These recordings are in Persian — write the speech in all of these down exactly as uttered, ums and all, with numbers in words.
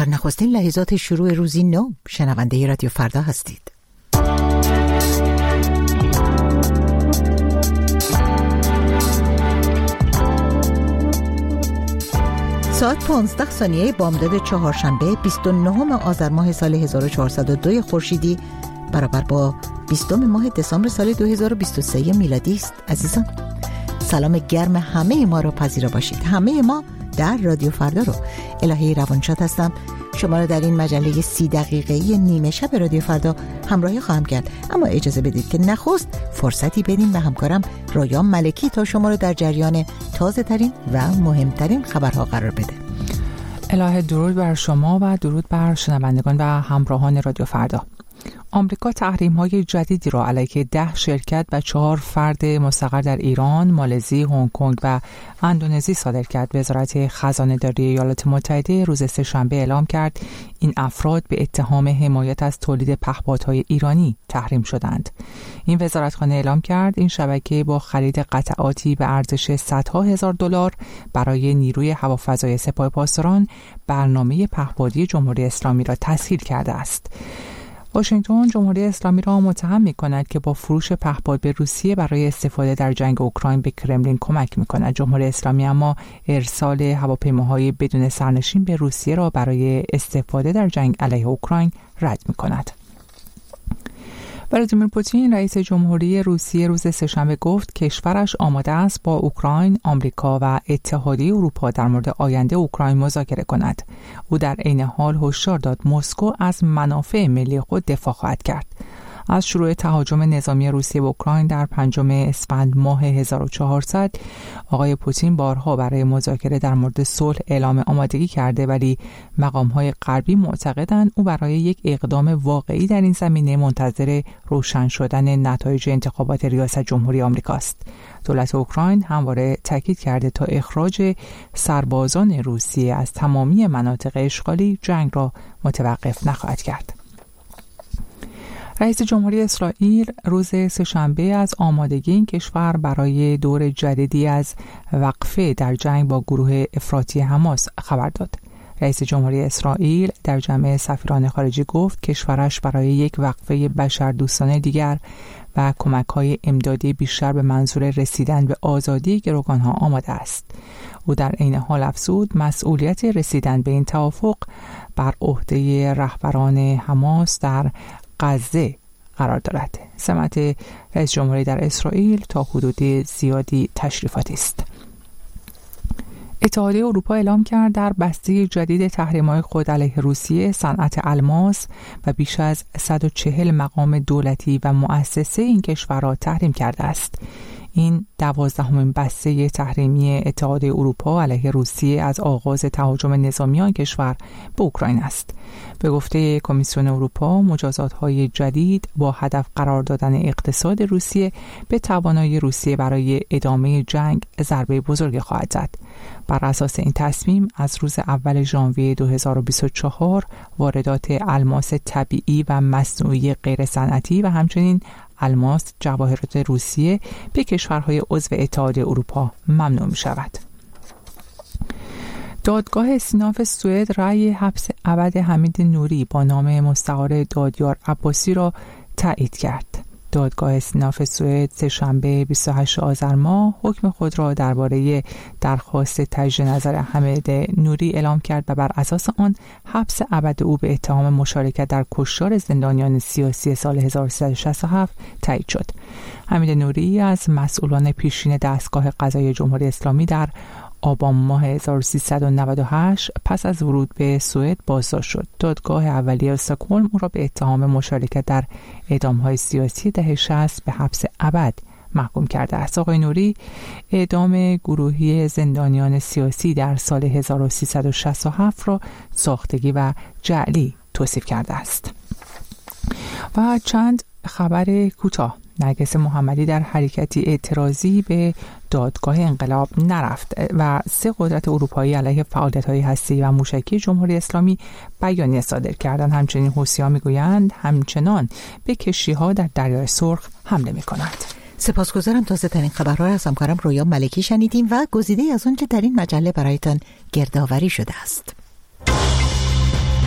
در نخستین لحظات شروع روزی نو شنونده رادیو فردا هستید. ساعت پانزده ثانیه بامداد چهارشنبه بیست و نهم آذر ماه سال هزار و چهارصد و دو خورشیدی برابر با بیستم ماه دسامبر سال دو هزار و بیست و سه میلادی است. عزیزان، سلام گرم همه ما را پذیرا باشید. همه ما در رادیو فردا رو. الهی روانشاد هستم. شما را در این مجله سی دقیقه‌ای نیمه شب رادیو فردا همراهی خواهم کرد. اما اجازه بدید که نخست فرصتی بدیم به همکارم رایان ملکی تا شما را در جریان تازه ترین و مهمترین خبرها قرار بده. الهی درود بر شما و درود بر شنوندگان و همراهان رادیو فردا. آمریکا تحریم‌های جدیدی را علیه ده شرکت و چهار فرد مستقر در ایران، مالزی، هنگ کنگ و اندونزی صادر کرد. وزارت خزانه‌داری ایالات متحده روز سه‌شنبه اعلام کرد این افراد به اتهام حمایت از تولید پهپادهای ایرانی تحریم شدند. این وزارتخانه اعلام کرد این شبکه با خرید قطعاتی به ارزش صدها هزار دلار برای نیروی هوافضای سپاه پاسداران برنامه پهپادی جمهوری اسلامی را تسهیل کرده است. واشنگتن جمهوری اسلامی را متهم می‌کند که با فروش پهپاد به روسیه برای استفاده در جنگ اوکراین به کرملین کمک می‌کند. جمهوری اسلامی اما ارسال هواپیماهای بدون سرنشین به روسیه را برای استفاده در جنگ علیه اوکراین رد می‌کند. ولادیمیر پوتین رئیس جمهوری روسیه روز سه‌شنبه گفت کشورش آماده است با اوکراین، آمریکا و اتحادیه اروپا در مورد آینده اوکراین مذاکره کند. او در عین حال هشدار داد مسکو از منافع ملی خود دفاع خواهد کرد. از شروع تهاجم نظامی روسیه به اوکراین در پنجم اسفند ماه هزار و چهارصد آقای پوتین بارها برای مذاکره در مورد صلح اعلام آمادگی کرده، ولی مقام‌های غربی معتقدند او برای یک اقدام واقعی در این زمینه منتظر روشن شدن نتایج انتخابات ریاست جمهوری آمریکاست. دولت اوکراین همواره تاکید کرده تا اخراج سربازان روسیه از تمامی مناطق اشغالی جنگ را متوقف نخواهد کرد. رئیس جمهوری اسرائیل روز سه‌شنبه از آمادگی این کشور برای دور جدیدی از وقفه در جنگ با گروه افراطی حماس خبر داد. رئیس جمهوری اسرائیل در جمع سفیران خارجی گفت کشورش برای یک وقفه بشردوستانه دیگر و کمک‌های امدادی بیشتر به منظور رسیدن به آزادی گروگان‌ها آماده است. او در عین حال افزود مسئولیت رسیدن به این توافق بر عهده رهبران حماس در غزه قرار دارد. سمت رئیس جمهوری در اسرائیل تا حدود زیادی تشریفاتی است. اتحادیه اروپا اعلام کرد در بسته جدید تحریم‌های خود علیه روسیه، صنعت الماس و بیش از صد و چهل مقام دولتی و مؤسسه این کشور را تحریم کرده است. این دوازدهمین بسته تحریمی اتحادیه اروپا علیه روسیه از آغاز تهاجم نظامی آن کشور به اوکراین است. به گفته کمیسیون اروپا، مجازات‌های جدید با هدف قرار دادن اقتصاد روسیه به توانایی روسیه برای ادامه جنگ ضربه بزرگی خواهد زد. بر اساس این تصمیم از روز اول ژانویه دو هزار و بیست و چهار واردات الماس طبیعی و مصنوعی غیر صنعتی و همچنین الماس جواهرات روسیه به کشورهای عضو اتحادیه اروپا ممنوع می شود. دادگاه استیناف سوئد رأی حبس ابد حمید نوری با نام مستعار دادیار عباسی را تایید کرد. دادگاه استیناف سوئد سه‌شنبه بیست و هشتم آذر ماه حکم خود را درباره درخواست تجدید نظر حمید نوری اعلام کرد و بر اساس آن حبس ابد او به اتهام مشارکت در کشتار زندانیان سیاسی سال هزار و سیصد و شصت و هفت تایید شد. حمید نوری از مسئولان پیشین دستگاه قضایی جمهوری اسلامی در آبان ماه هزار و سیصد و نود و هشت پس از ورود به سوئد بازداشت شد. دادگاه اولیه استکهلم او را به اتهام مشارکت در اعدام‌های سیاسی دهه شصت به حبس ابد محکوم کرده است. آقای نوری اعدام گروهی زندانیان سیاسی در سال هزار و سیصد و شصت و هفت را ساختگی و جعلی توصیف کرده است. و چند خبر کوتاه. نرگس محمدی در حرکتی اعتراضی به دادگاه انقلاب نرفت و سه قدرت اروپایی علیه فعالیت‌های هسته‌ای و موشکی جمهوری اسلامی بیانیه صادر کردند. همچنین حوثی‌ها می‌گویند همچنان به کشتی‌ها در دریای سرخ حمله می‌کنند. سپاسگزارم. تازه ترین خبرها را از همکارم رویا ملکی شنیدیم و گزیده از آنچه در این مجله برایتان گردآوری شده است.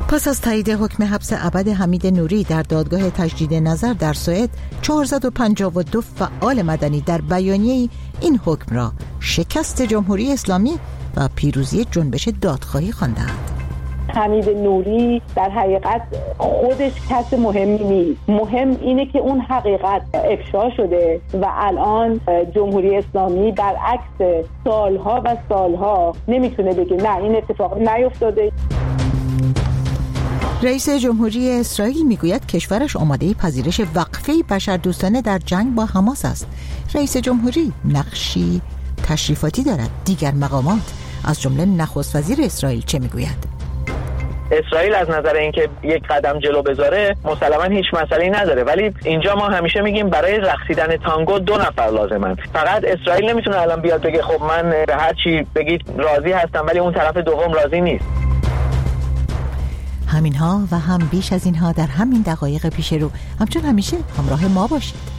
پس از تایید حکم حبس ابد حمید نوری در دادگاه تجدید نظر در سوئد، چهارصد و پنجاه و دو فعال مدنی در بیانیه این حکم را شکست جمهوری اسلامی و پیروزی جنبش دادخواهی خواندند. حمید نوری در حقیقت خودش کس مهمی نیست. مهم اینه که اون حقیقت افشا شده و الان جمهوری اسلامی برعکس سالها و سالها نمیتونه بگه نه این اتفاق نیفتاده. رئیس جمهوری اسرائیل میگوید کشورش آماده پذیرش وقفه بشردوستانه در جنگ با حماس است. رئیس جمهوری نقشی تشریفاتی دارد. دیگر مقامات از جمله نخست وزیر اسرائیل چه میگوید؟ اسرائیل از نظر اینکه یک قدم جلو بذاره مسلماً هیچ مسئله‌ای نداره، ولی اینجا ما همیشه میگیم برای رقصیدن تانگو دو نفر لازمن. فقط اسرائیل نمیتونه الان بیاد بگه خب من به هر چی بگید راضی هستم ولی اون طرف دوم راضی نیست. همین ها و هم بیش از اینها در همین دقایق پیش رو. همچون همیشه همراه ما باشید.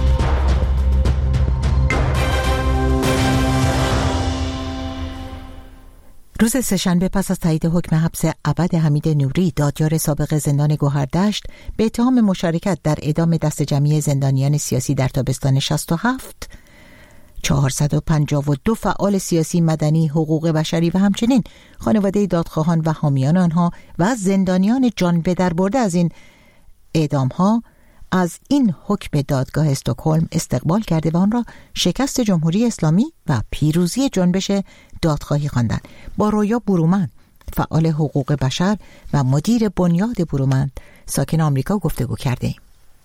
روز سه‌شنبه پس از تایید حکم حبس ابد حمید نوری، دادیار سابق زندان گوهردشت به اتهام مشارکت در اعدام دست جمعی زندانیان سیاسی در تابستان شصت و هفت، چهارصد و پنجاه و دو فعال سیاسی، مدنی، حقوق بشری و همچنین خانواده دادخواهان و حامیان آنها و زندانیان جان به در برده از این اعدام‌ها از این حکم دادگاه استکهلم استقبال کرده و آن را شکست جمهوری اسلامی و پیروزی جنبش دادخواهی خواندند. با رویا برومند، فعال حقوق بشر و مدیر بنیاد برومند ساکن آمریکا گفتگو کرده ایم.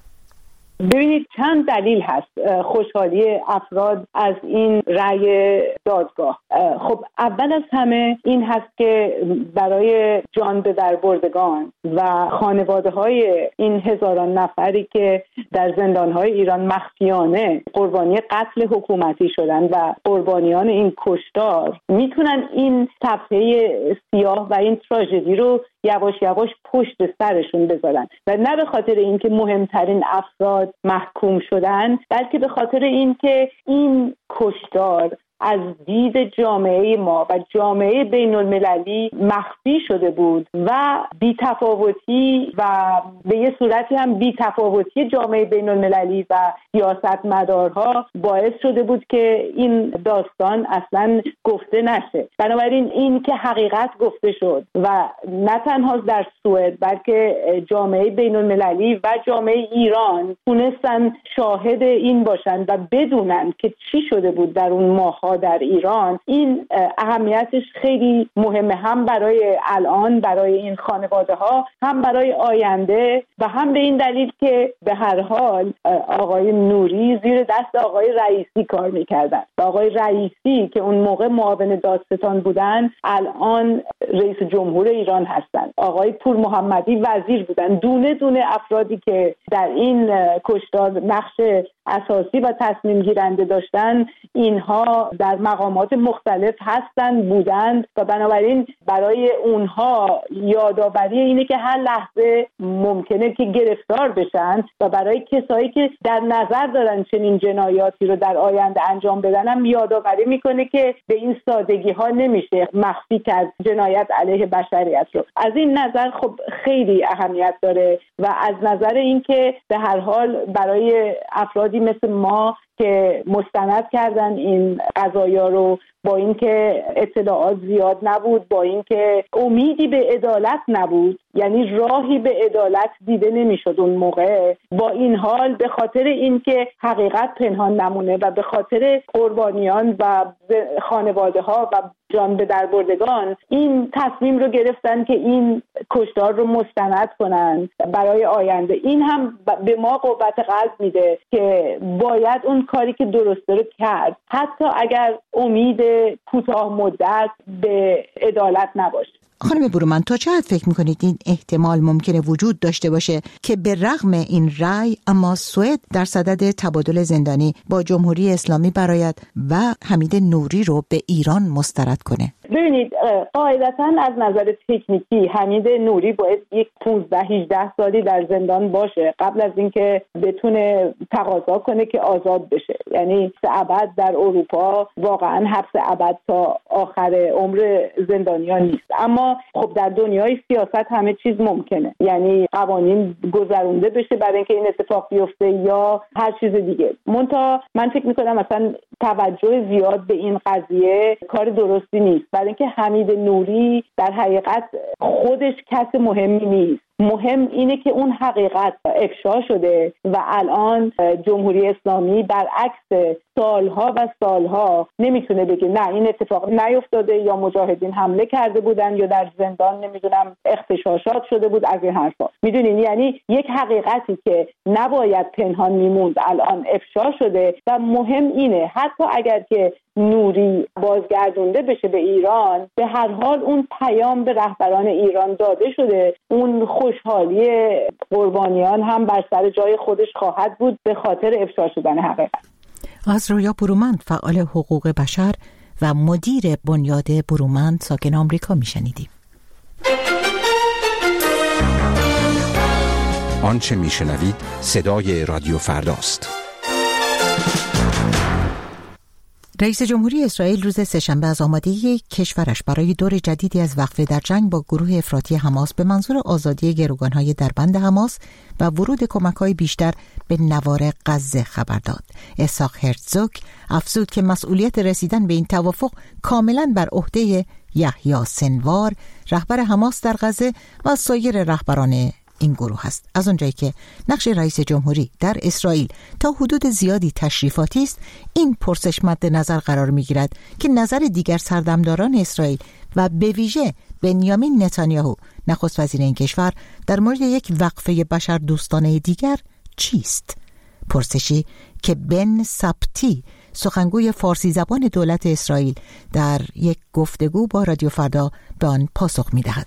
ببینید چند دلیل هست خوشحالی افراد از این رأی دادگاه. خب اول از همه این هست که برای جان به در بردگان و خانواده های این هزاران نفری که در زندان های ایران مخفیانه قربانی قتل حکومتی شدن و قربانیان این کشتار میتونن این صفحه سیاه و این تراژدی رو یواش یواش پشت سرشون بذارن و نه به خاطر اینکه مهمترین افراد محکوم شدن، بلکه به خاطر اینکه این کشتار از دید جامعه ما و جامعه بین المللی مخفی شده بود و بی‌تفاوتی و به یه صورتی هم بی‌تفاوتی جامعه بین المللی و سیاستمدارها باعث شده بود که این داستان اصلا گفته نشه. بنابراین این که حقیقت گفته شد و نه تنها در سوئد بلکه جامعه بین المللی و جامعه ایران تونستن شاهد این باشن و بدونن که چی شده بود در اون ماه‌ها در ایران، این اهمیتش خیلی مهمه، هم برای الان برای این خانواده ها، هم برای آینده و هم به این دلیل که به هر حال آقای نوری زیر دست آقای رئیسی کار میکردن و آقای رئیسی که اون موقع معاون دادستان بودن الان رئیس جمهور ایران هستن، آقای پور محمدی وزیر بودن. دونه دونه افرادی که در این کشتار نقش اساسی و تصمیم گیرنده داشتن اینها در مقامات مختلف هستند بودند و بنابراین برای اونها یادآوری اینه که هر لحظه ممکنه که گرفتار بشن و برای کسایی که در نظر دارن چنین جنایاتی رو در آینده انجام بدن هم یادآوری میکنه که به این سادگی ها نمیشه مخفی کرد جنایت علیه بشریت رو. از این نظر خب خیلی اهمیت داره و از نظر اینکه به هر حال برای افرادی مثل ما که مستند کردن این قضایا رو، با اینکه اطلاعات زیاد نبود، با اینکه امیدی به عدالت نبود، یعنی راهی به عدالت دیده نمیشد اون موقع، با این حال به خاطر اینکه حقیقت پنهان نمونه و به خاطر قربانیان و خانواده ها و جان به در بردگان این تصمیم رو گرفتن که این کشتار رو مستند کنن برای آینده. این هم به ما قوت قلب میده که باید اون کاری که درسته رو کرد، حتی اگر امید کوتاه مدت به عدالت نباشه. خانم برومند، تا چه حد فکر میکنید این احتمال ممکنه وجود داشته باشه که به رغم این رأی اما سوئد در صدد تبادل زندانی با جمهوری اسلامی برآید و حمید نوری رو به ایران مسترد کنه؟ ببینید قاعدتاً از نظر تکنیکی حمید نوری باید یک پانزده هجده سالی در زندان باشه قبل از اینکه بتونه تقاضا کنه که آزاد بشه. یعنی ابد در اروپا واقعاً حبس ابد تا آخر عمر زندانیان نیست، اما اما خب در دنیای سیاست همه چیز ممکنه، یعنی قوانین گذرونده بشه برای اینکه این اتفاق بیفته یا هر چیز دیگه. منتها من فکر میکنم مثلا توجه زیاد به این قضیه کار درستی نیست، برای اینکه حمید نوری در حقیقت خودش کس مهمی نیست. مهم اینه که اون حقیقت افشا شده و الان جمهوری اسلامی برعکس سالها و سالها نمیتونه بگه نه این اتفاق نیفتاده یا مجاهدین حمله کرده بودن یا در زندان نمیدونم اغتشاشات شده بود از این حرفا. میدونین یعنی یک حقیقتی که نباید پنهان میموند الان افشا شده و مهم اینه حتی اگر که نوری بازگردونده بشه به ایران، به هر حال اون پیام به رهبران ایران داده شده، اون خوشحالی قربانیان هم بر سر جای خودش خواهد بود به خاطر افشا شدن حقیقت. از رویا برومند فعال حقوق بشر و مدیر بنیاد برومند ساکن آمریکا میشنیدیم. آنچه میشنوید صدای رادیو فرداست. رئیس جمهوری اسرائیل روز سه‌شنبه از آمادگی کشورش برای دور جدیدی از وقفه در جنگ با گروه افراطی حماس به منظور آزادی گروگان‌های دربند حماس و ورود کمک‌های بیشتر به نوار غزه خبر داد. اسحاق هرتزوگ افزود که مسئولیت رسیدن به این توافق کاملاً بر عهده یحیی سنوار، رهبر حماس در غزه و سایر رهبران این گروه است. از اونجایی که نقش رئیس جمهوری در اسرائیل تا حدود زیادی تشریفاتی است، این پرسش مد نظر قرار می‌گیرد که نظر دیگر سردمداران اسرائیل و به ویژه بنیامین نتانیاهو نخست وزیر این کشور در مورد یک وقفه بشر دوستانه دیگر چیست؟ پرسشی که بن سبتی سخنگوی فارسی زبان دولت اسرائیل در یک گفتگو با رادیو فردا به آن پاسخ می‌دهد.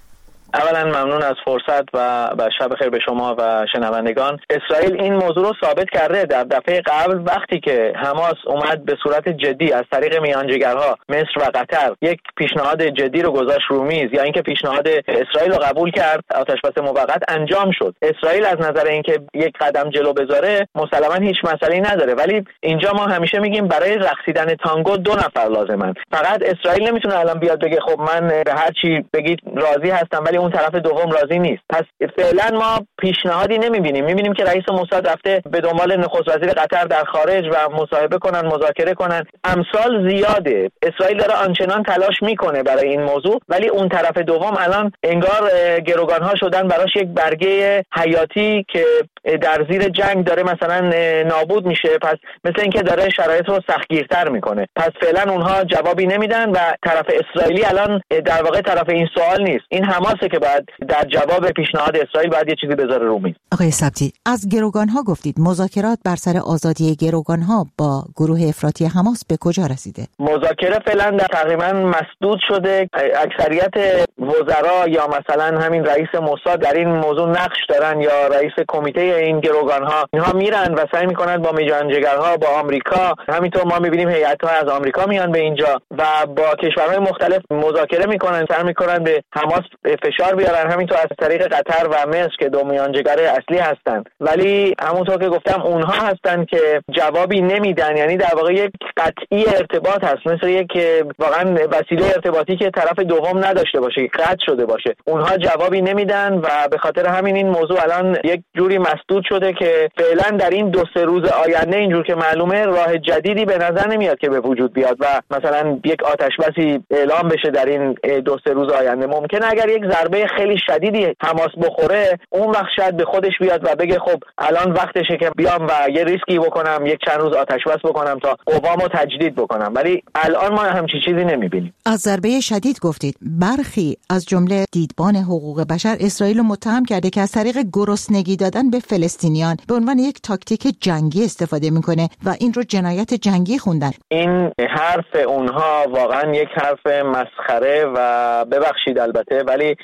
اولا ممنون از فرصت و و شب خیر به شما و شنوندگان. اسرائیل این موضوع رو ثابت کرده در دفعه قبل وقتی که حماس اومد به صورت جدی از طریق میانجیگرها مصر و قطر یک پیشنهاد جدی رو گذاشت رو میز یا اینکه پیشنهاد اسرائیل رو قبول کرد، آتش‌بس موقت انجام شد. اسرائیل از نظر اینکه یک قدم جلو بذاره مسلماً هیچ مسئله‌ای نداره، ولی اینجا ما همیشه میگیم برای رقصیدن تانگو دو نفر لازمن. فقط اسرائیل نمیتونه الان بیاد بگه خب من به هر چی بگید راضی هستم ولی اون طرف دوم راضی نیست. پس فعلا ما پیشنهادی نمیبینیم. میبینیم که رئیس موساد رفته به دنبال نخست وزیر قطر در خارج و مصاحبه کنن، مذاکره کنن. امثال زیاده. اسرائیل داره آنچنان تلاش میکنه برای این موضوع، ولی اون طرف دوم الان انگار گروگانها شدن براش یک برگه حیاتی که در زیر جنگ داره مثلا نابود میشه. پس مثل اینکه داره شرایط رو سختگیرتر میکنه. پس فعلا اونها جوابی نمیدن و طرف اسرائیلی الان در واقع طرف این سوال نیست. این حماسه که باید در جواب پیشنهاد اسرائیل باید یه چیزی بذاره رو میز. آقای سبتی، از گروگانها گفتید. مذاکرات بر سر آزادی گروگانها با گروه افراطی حماس به کجا رسیده؟ مذاکره فعلا در تقریبا مسدود شده. اکثریت وزرا یا مثلا همین رئیس موساد در این موضوع نقش دارن یا رئیس کمیته این گروگانها، اینها میرن و سعی میکنن با میانجیگرها، با آمریکا، همینطور ما میبینیم هیئت‌ها از آمریکا میان به اینجا و با کشورهای مختلف مذاکره میکنن، سعی میکنن به حماس فشار بیارن، همینطور از طریق قطر و مصر که دو میانجیگر اصلی هستن. ولی همونطور که گفتم اونها هستن که جوابی نمیدن، یعنی در واقع یک قطعی ارتباط هست، مثل یک واقعا وسیله ارتباطی که طرف دوم نداشته باشه، قطع شده باشه. اونها جوابی نمیدن و به خاطر همین این موضوع الان یک جوری مسدود شده که فعلا در این دو سه روز آینده اینجور که معلومه راه جدیدی به نظر نمیاد که به وجود بیاد و مثلا یک آتش‌بسی اعلام بشه در این دو سه روز آینده. ممکنه اگر یک ضربه خیلی شدیدی حماس بخوره اون وقت شاید به خودش بیاد و بگه خب الان وقتشه که بیام و یه ریسکی بکنم، یک چند روز آتش‌بس بکنم تا قوامو تجدید بکنم، ولی الان ما همچین چیزی نمیبینیم. از ضربه شدید گفتید. برخی از جمله دیدبان حقوق بشر اسرائیل رو متهم کرده که از طریق گرسنگی دادن به فلسطینیان به عنوان یک تاکتیک جنگی استفاده میکنه و این رو جنایت جنگی خوندن. این حرف اونها واقعا یک حرف مسخره و ببخشید البته، ولی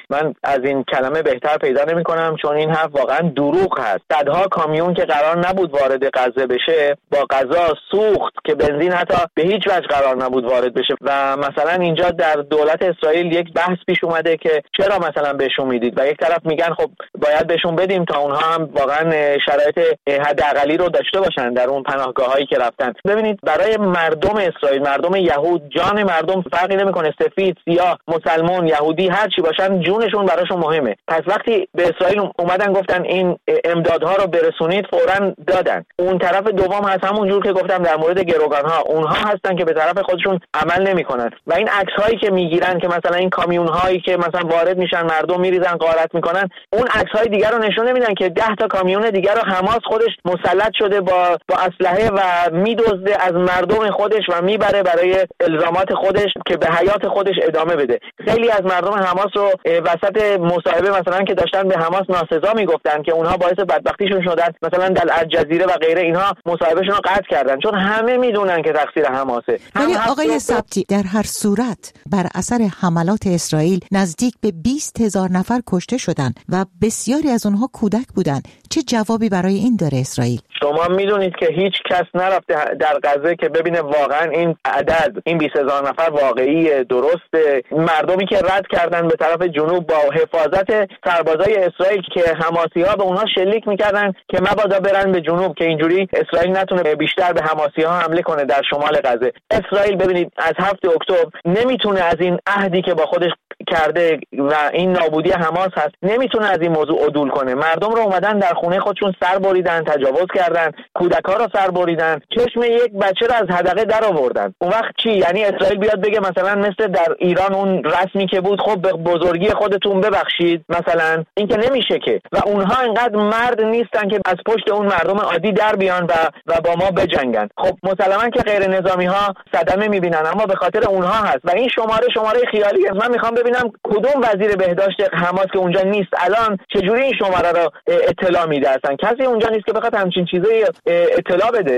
من از این کلمه بهتر پیدا نمی‌کنم، چون این حرف واقعا دروغ هست. صدها کامیون که قرار نبود وارد غزه بشه با غذا سوخت که بنزین حتی به هیچ وجه قرار نبود وارد بشه. و مثلا اینجا در دولت اسرائیل یک بحث پیش اومده که چرا مثلا بهشون میدید و یک طرف میگن خب باید بهشون بدیم تا اونها هم واقعا شرایط حداقلی رو داشته باشن در اون پناهگاهایی که رفتن. ببینید برای مردم اسرائیل، مردم یهود، جان مردم فرقی نمیکنه، سفید، سیاه، مسلمان، یهودی، هر چی باشن جونشون براشون مهمه. پس وقتی به اسرائیل اومدن گفتن این امدادها رو برسونید، فوراً دادن. اون طرف دوم هست، همون جور که گفتم در مورد گروگانها، اونها هستن که به طرف خودشون عمل نمیکنن و این عکس‌هایی که میگیرن که مثلا این کامیون‌هایی که مثلا وارد میشن، مردم میریزن غارت میکنن، اون عکس‌های دیگر رو نشون نمیدن که ده تا کامیون دیگر رو حماس خودش مسلط شده با با اسلحه و میدزده از مردم خودش و میبره برای الزامات خودش که به حیات خودش ادامه بده. خیلی از مردم حماس رو وسط مصاحبه مثلا که داشتن به حماس ناسزا میگفتن که اونها باعث بدبختیشون شدن، مثلا در الجزیره و غیره، اینها مصاحبهشون رو قطع کردن چون همه میدونن که تقصیر حماسه. ولی آقای سبتی، در هر صورت بر اثر حملات اسرائیل نزدیک به بیست هزار نفر کشته شدن و بسیاری از اونها کودک بودن. چه جوابی برای این داره اسرائیل؟ شما میدونید که هیچ کس نرفته در غزه که ببینه واقعا این عدد، این بیست هزار نفر واقعی درسته. مردمی که رد کردن به طرف جنوب با حفاظت سربازای اسرائیل که حماسی‌ها به اونها شلیک میکردن که مبادا برن به جنوب که اینجوری اسرائیل نتونه بیشتر به حماسی‌ها حمله کنه در شمال غزه. اسرائیل ببینید از هفتم اکتبر نمیتونه از این عهدی که با خودش کرده و این نابودی حماس هست، نمیتونه از این موضوع عدول کنه. مردم رو اومدن در خونه خودشون سر بریدن، تجاوز کردن، کودک‌ها رو سر بریدن، چشم یک بچه رو از حدقه در آوردن. اون وقت چی؟ یعنی اسرائیل بیاد بگه مثلا مثل در ایران اون رسمی که بود، خب به بزرگی خودتون ببخشید، مثلا این که نمیشه که. و اونها اینقدر مرد نیستن که از پشت اون مردم عادی در بیان و و با ما بجنگن. خب مسلماً که غیر نظامی ها صدمه میبینن، اما به خاطر اونها هست. و این شماره شماره خیالی است. من میخوام ببینم کدوم وزیر بهداشت حماس که اونجا نیست الان چجوری این شماره رو اطلاع میده. اصلا کسی اونجا نیست که بخواد همچین چیزایی اطلاع بده.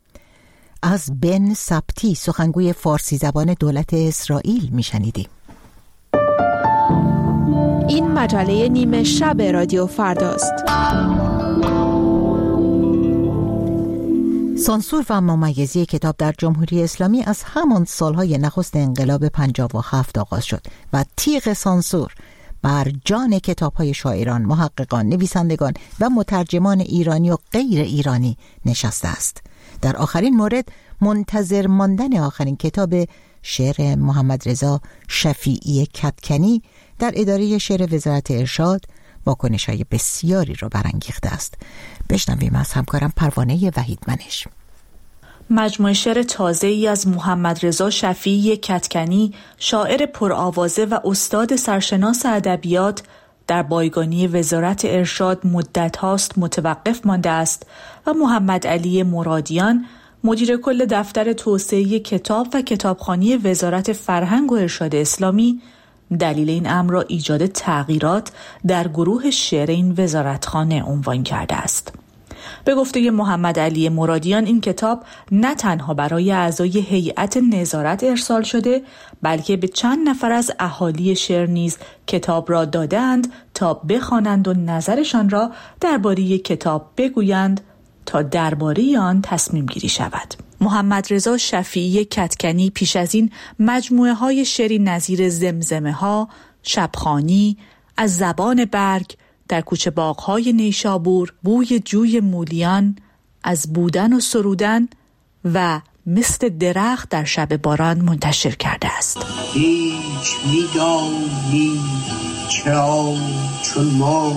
از بن سبتی، سخنگوی فارسی زبان دولت اسرائیل، میشنیدیم. این مجله نیمه شب رادیو فرداست. سانسور و ممیزی کتاب در جمهوری اسلامی از همان سالهای نخست انقلاب پنجاه و هفت آغاز شد و تیغ سانسور بر جان کتاب‌های شاعران، محققان، نویسندگان و مترجمان ایرانی و غیر ایرانی نشسته است. در آخرین مورد منتظر ماندن آخرین کتاب شعر محمد رضا شفیعی کدکنی در اداره شعر وزارت ارشاد واکنش‌های بسیاری را برانگیخته است. بشنویم از همکارم پروانه وحیدمنش. مجموعه شعر تازه‌ای از محمد رضا شفیعی کدکنی، شاعر پرآوازه و استاد سرشناس ادبیات، در بایگانی وزارت ارشاد مدت هاست متوقف مانده است و محمد علی مرادیان، مدیر کل دفتر توسعه کتاب و کتابخوانی وزارت فرهنگ و ارشاد اسلامی، دلیل این امر را ایجاد تغییرات در گروه شعر این وزارتخانه عنوان کرده است. به گفته محمد علی مرادیان، این کتاب نه تنها برای اعضای هیئت نظارت ارسال شده، بلکه به چند نفر از اهالی شعر نیز کتاب را دادند تا بخوانند و نظرشان را درباره کتاب بگویند تا درباره آن تصمیم گیری شود. محمد رضا شفیعی کدکنی پیش از این مجموعه های شعری نظیر زمزمه ها، شبخوانی، از زبان برگ، در کوچه باغ‌های نیشابور، بوی جوی مولیان، از بودن و سرودن و مثل درخت در شب باران منتشر کرده است. هیچ می‌دانی چرا چون ما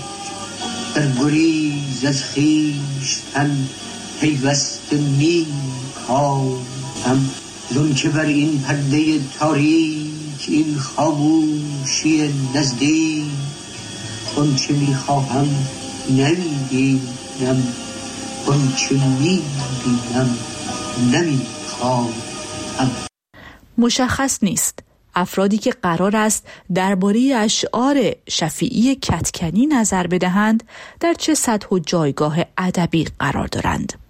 در گریز از خویشتن پیوسته می‌کاهم، زون که بر این پرده تاریک، این خاموشی نزدیک، اون چه میخواهم نمیبینم، اون چه میبینم نمیخواهم. مشخص نیست افرادی که قرار است درباره اشعار شفیعی کدکنی نظر بدهند در چه سطح و جایگاه ادبی قرار دارند.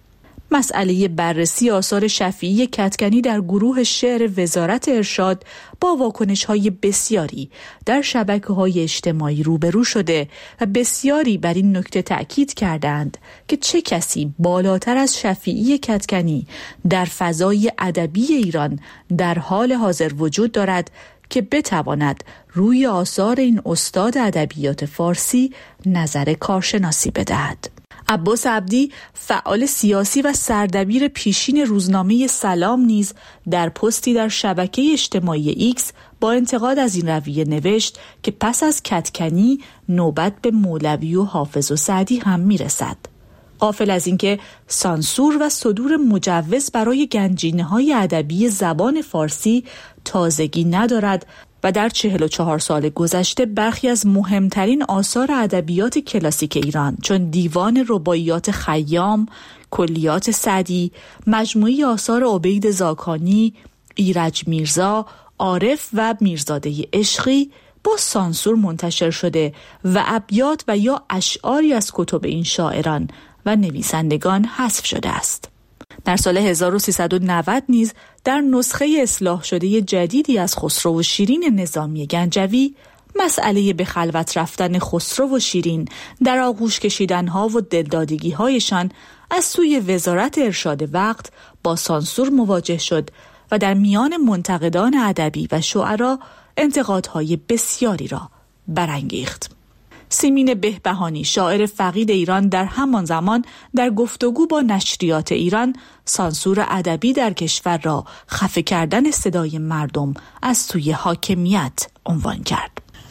مسئله بررسی آثار شفیعی کدکنی در گروه شعر وزارت ارشاد با واکنش‌های بسیاری در شبکه‌های اجتماعی روبرو شده و بسیاری بر این نکته تأکید کردند که چه کسی بالاتر از شفیعی کدکنی در فضای ادبی ایران در حال حاضر وجود دارد که بتواند روی آثار این استاد ادبیات فارسی نظر کارشناسی بدهد. عباس عبدی، فعال سیاسی و سردبیر پیشین روزنامه سلام نیز در پستی در شبکه اجتماعی ایکس با انتقاد از این رویه نوشت که پس از کدکنی نوبت به مولوی و حافظ و سعدی هم میرسد. غافل از اینکه سانسور و صدور مجوز برای گنجینه‌های ادبی زبان فارسی تازگی ندارد و در چهل و چهار سال گذشته برخی از مهمترین آثار ادبیات کلاسیک ایران چون دیوان رباعیات خیام، کلیات سعدی، مجموعه آثار عبید زاکانی، ایرج میرزا، عارف و میرزاده عشقی با سانسور منتشر شده و ابیات و یا اشعاری از کتب این شاعران و نویسندگان حذف شده است. در سال هزار و سیصد و نود نیز در نسخه اصلاح شده جدیدی از خسرو و شیرین نظامی گنجوی مسئله به خلوت رفتن خسرو و شیرین در آغوش کشیدنها و دلدادگی‌هایشان از سوی وزارت ارشاد وقت با سانسور مواجه شد و در میان منتقدان ادبی و شعرا انتقادهای بسیاری را برانگیخت. سیمین بهبهانی، شاعر فقید ایران، در همان زمان در گفتگو با نشریات ایران سانسور ادبی در کشور را خفه کردن صدای مردم از سوی حاکمیت عنوان کرد.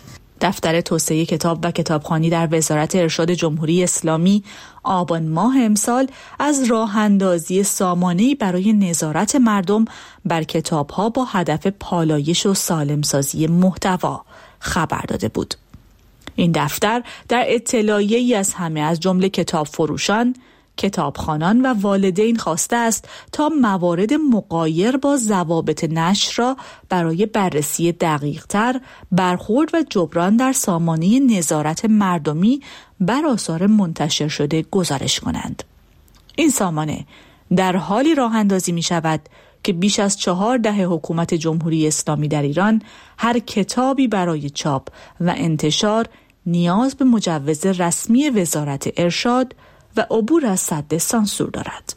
دفتر توسعه کتاب و کتابخوانی در وزارت ارشاد جمهوری اسلامی آبان ماه امسال از راه اندازی سامانه‌ای برای نظارت مردم بر کتاب‌ها با هدف پالایش و سالمسازی محتوا خبر داده بود. این دفتر در اطلاعیه‌ای از همه از جمله کتاب فروشان، کتابخوانان و والدین خواسته است تا موارد مغایر با ضوابط نشر را برای بررسی دقیق‌تر برخورد و جبران در سامانه نظارت مردمی بر آثار منتشر شده گزارش کنند. این سامانه در حالی راه اندازی می شود که بیش از چهار دهه حکومت جمهوری اسلامی در ایران هر کتابی برای چاپ و انتشار نیاز به مجوز رسمی وزارت ارشاد و عبور از سد سانسور دارد.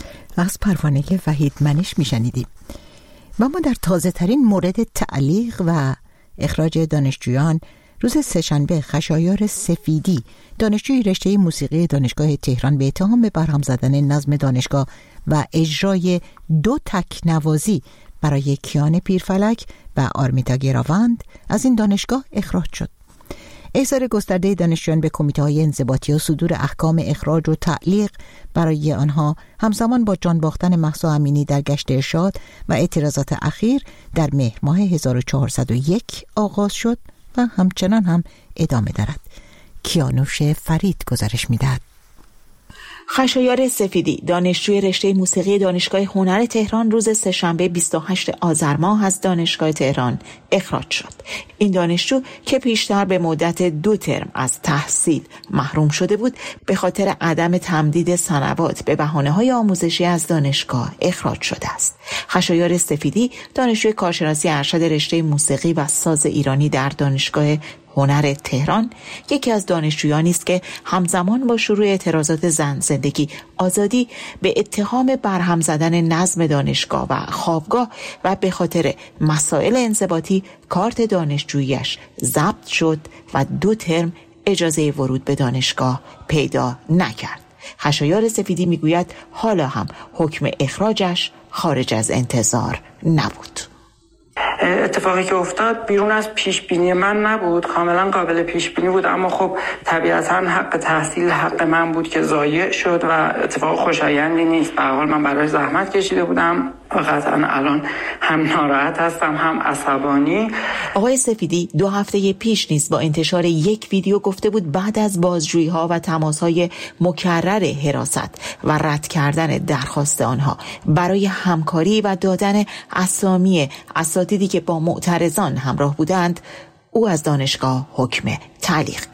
از پروانه وحید منش میشنیدیم. و ما در تازه ترین مورد تعلیق و اخراج دانشجویان روز سه‌شنبه خشایار سفیدی، دانشجوی رشته موسیقی دانشگاه تهران، به اتهام به برهم زدن نظم دانشگاه و اجرای دو تکنوازی برای کیان پیرفلک و آرمیتا گراوند از این دانشگاه اخراج شد. احضار گسترده دانشجویان به کمیته‌های انضباطی و صدور احکام اخراج و تعلیق برای آنها همزمان با جان باختن مهسا امینی در گشت ارشاد و اعتراضات اخیر در مهر ماه هزار و چهارصد و یک آغاز شد و همچنان هم ادامه دارد. کیانوش فرید گزارش می‌دهد. خشایار سفیدی، دانشجوی رشته موسیقی دانشگاه هنر تهران، روز سه‌شنبه بیست و هشتم آذر ماه از دانشگاه تهران اخراج شد. این دانشجو که پیشتر به مدت دو ترم از تحصیل محروم شده بود، به خاطر عدم تمدید سنوات به بهانه‌های آموزشی از دانشگاه اخراج شده است. خشایار سفیدی، دانشجوی کارشناسی ارشد رشته موسیقی و ساز ایرانی در دانشگاه هنر تهران، یکی از دانشجویانی است که همزمان با شروع اعتراضات زن، زندگی، آزادی به اتهام برهم زدن نظم دانشگاه و خوابگاه و به خاطر مسائل انضباطی کارت دانشجوییش ضبط شد و دو ترم اجازه ورود به دانشگاه پیدا نکرد. خشایار سفیدی میگوید حالا هم حکم اخراجش خارج از انتظار نبود. اتفاقی که افتاد بیرون از پیش بینی من نبود، کاملا قابل پیش بینی بود، اما خب طبیعتا حق تحصیل حق من بود که ضایع شد و اتفاق خوشایندی نیست. به هر حال من برای زحمت کشیده بودم و قطعا الان هم ناراحت هستم هم عصبانی. آقای سفیدی دو هفته پیش نیز با انتشار یک ویدیو گفته بود بعد از بازجویی ها و تماس های مکرر حراست و رد کردن درخواست آنها برای همکاری و دادن اسامی اساتیدی که با معترضان همراه بودند، او از دانشگاه حکم تعلیق گرفت.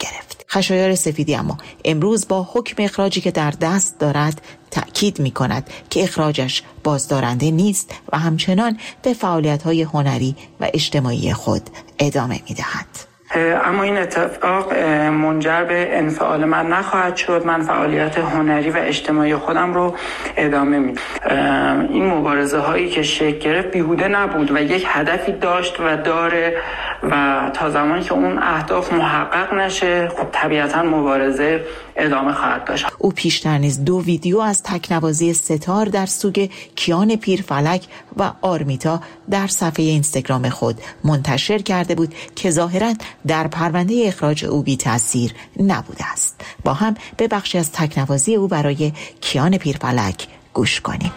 خشایار سفیدی اما امروز با حکم اخراجی که در دست دارد تأکید می کند که اخراجش بازدارنده نیست و همچنان به فعالیت‌های هنری و اجتماعی خود ادامه می دهد. اما این اتفاق منجر به انفعال من نخواهد شد. من فعالیت هنری و اجتماعی خودم رو ادامه میدم. این مبارزه هایی که شکل گرفت بیهوده نبود و یک هدفی داشت و داره و تا زمانی که اون اهداف محقق نشه خب طبیعتا مبارزه ادامه خواهد داشت. او پیشتر نیز دو ویدیو از تکنوازی ستار در سوگ کیان پیرفلک و آرمیتا در صفحه اینستاگرام خود منتشر کرده بود که ظاهراً در پرونده اخراج او بی تأثیر نبوده است. با هم به بخشی از تکنوازی او برای کیان پیرفلک گوش کنیم.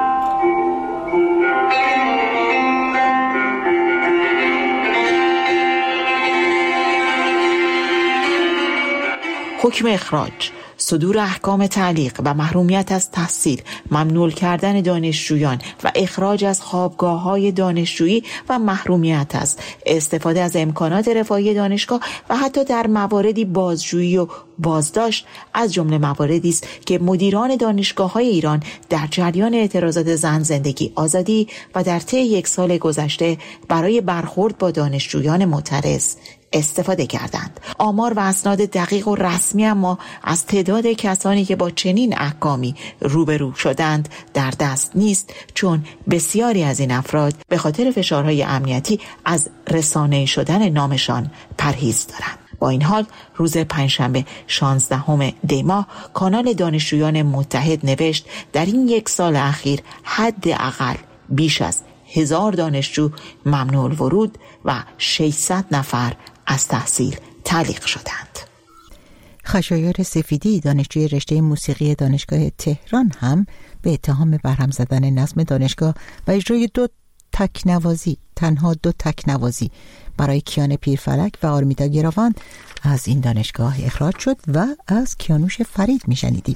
حکم اخراج، صدور احکام تعلیق و محرومیت از تحصیل، ممنوع کردن دانشجویان و اخراج از خوابگاه‌های دانشجویی و محرومیت از استفاده از امکانات رفاهی دانشگاه و حتی در مواردی بازجویی و بازداشت از جمله مواردی است که مدیران دانشگاه‌های ایران در جریان اعتراضات زن زندگی آزادی و در طی یک سال گذشته برای برخورد با دانشجویان معترض استفاده کردند. آمار و اسناد دقیق و رسمی اما از تعداد کسانی که با چنین احکامی روبرو شدند در دست نیست، چون بسیاری از این افراد به خاطر فشارهای امنیتی از رسانه شدن نامشان پرهیز دارند. با این حال روز پنجشنبه شانزدهم دی ماه کانال دانشجویان متحد نوشت در این یک سال اخیر حداقل بیش از هزار دانشجو ممنوع الورود و ششصد نفر از تحصیل تعلیق شدند. خشایار سفیدی دانشجوی رشته موسیقی دانشگاه تهران هم به اتهام برهم زدن نظم دانشگاه و اجرای دو تکنوازی تنها دو تکنوازی برای کیان پیرفلک و آرمیتا گراوان از این دانشگاه اخراج شد و از کیانوش فرید میشنیدیم.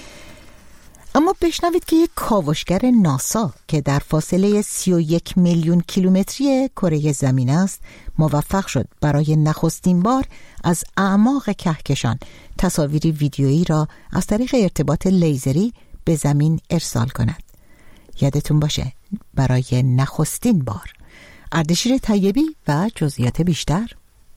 اما بشنوید که یک کاوشگر ناسا که در فاصله سی و یک میلیون کیلومتری کره زمین است موفق شد برای نخستین بار از اعماق کهکشان تصاویری ویدیویی را از طریق ارتباط لیزری به زمین ارسال کند. یادتون باشه برای نخستین بار. اردشیر طیبی و جزئیات بیشتر.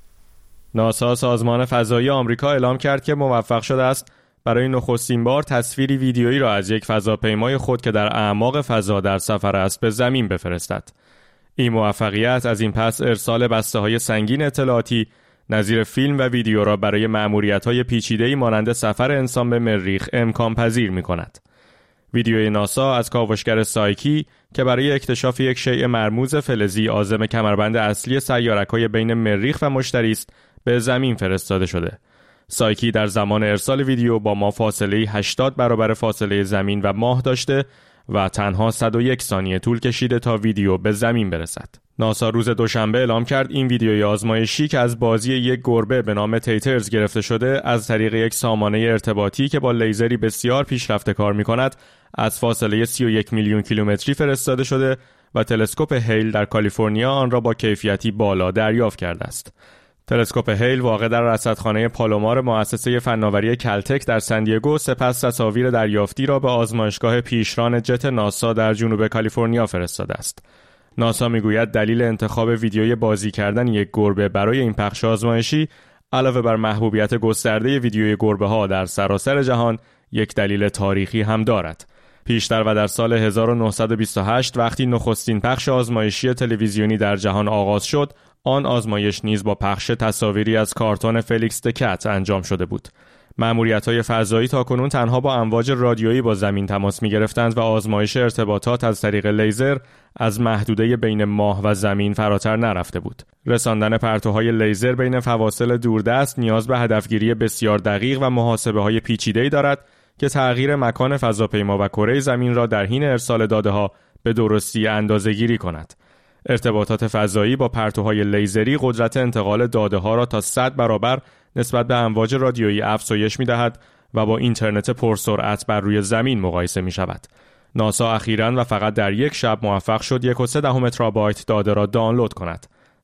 ناسا سازمان فضایی آمریکا اعلام کرد که موفق شده است برای نخستین بار تصویری ویدیویی را از یک فضاپیمای خود که در اعماق فضا در سفر است به زمین بفرستد. این موفقیت از این پس ارسال بسته‌های سنگین اطلاعاتی نظیر فیلم و ویدیو را برای مأموریت‌های پیچیده‌ای مانند سفر انسان به مریخ امکان پذیر می‌کند. ویدیوی ناسا از کاوشگر سایکی که برای اکتشاف یک شیء مرموز فلزی عازم کمربند اصلی سیارک‌های بین مریخ و مشتری است به زمین فرستاده شده. سایکی در زمان ارسال ویدیو با ما فاصله هشتاد برابر فاصله زمین و ماه داشته و تنها صد و یک ثانیه طول کشیده تا ویدیو به زمین برسد. ناسا روز دوشنبه اعلام کرد این ویدیوی آزمایشی که از بازی یک گربه به نام تیترز گرفته شده از طریق یک سامانه ارتباطی که با لیزری بسیار پیشرفته کار می‌کند از فاصله سی و یک میلیون کیلومتری فرستاده شده و تلسکوپ هیل در کالیفرنیا آن را با کیفیتی بالا دریافت کرده است. تلسکوپ هیل واقع در رصدخانه پالومار مؤسسه فناوری کلتک در سندیگو سپس تصاویر دریافتی را به آزمایشگاه پیشران جت ناسا در جنوب کالیفرنیا فرستاده است. ناسا میگوید دلیل انتخاب ویدیوی بازی کردن یک گربه برای این پخش آزمایشی علاوه بر محبوبیت گسترده ویدیوی گربه‌ها در سراسر جهان یک دلیل تاریخی هم دارد. پیشتر و در سال هزار و نهصد و بیست و هشت وقتی نخستین پخش آزمایشی تلویزیونی در جهان آغاز شد، آن آزمایش نیز با پخش تصاویری از کارتون فلیکس دکت انجام شده بود. مأموریت‌های فضایی تاکنون تنها با امواج رادیویی با زمین تماس می‌گرفتند و آزمایش ارتباطات از طریق لیزر از محدوده بین ماه و زمین فراتر نرفته بود. رساندن پرتوهای لیزر بین فواصل دوردست نیاز به هدفگیری بسیار دقیق و محاسبه‌های پیچیده‌ای دارد که تغییر مکان فضاپیما و کره زمین را در حین ارسال داده‌ها به درستی اندازه‌گیری کند. ارتباطات فضایی با پرتوهای لیزری قدرت انتقال داده‌ها را تا صد برابر نسبت به امواج رادیویی افزایش می‌دهد و با اینترنت پرسرعت بر روی زمین مقایسه می‌شود. ناسا اخیراً و فقط در یک شب موفق شد یک و سه دهم ترابایت داده را دانلود کند.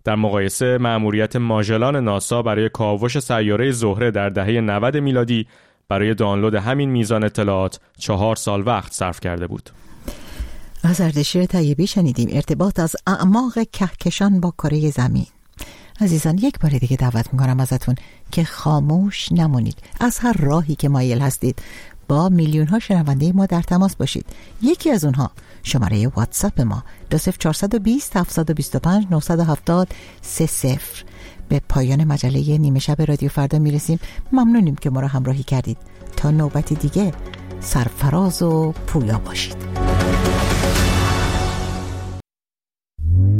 در مقایسه مأموریت ماژلان ناسا برای کاوش سیاره زهره در دهه نود میلادی برای دانلود همین میزان اطلاعات چهار سال وقت صرف کرده بود. از اردشیر طیبی شنیدیم ارتباط از اعماق کهکشان با کره زمین. عزیزان، یک بار دیگه دعوت میکنم ازتون که خاموش نمونید. از هر راهی که مایل هستید با میلیون ها شنونده ما در تماس باشید. یکی از اونها شماره واتساپ ما دو صفر چهار دو صفر هفت دو پنج نه هفت صفر سه صفر. به پایان مجله نیمه شب رادیو فردا میرسیم. ممنونیم که ما را همراهی کردید. تا نوبتی دیگه سرفراز و پویا باشید.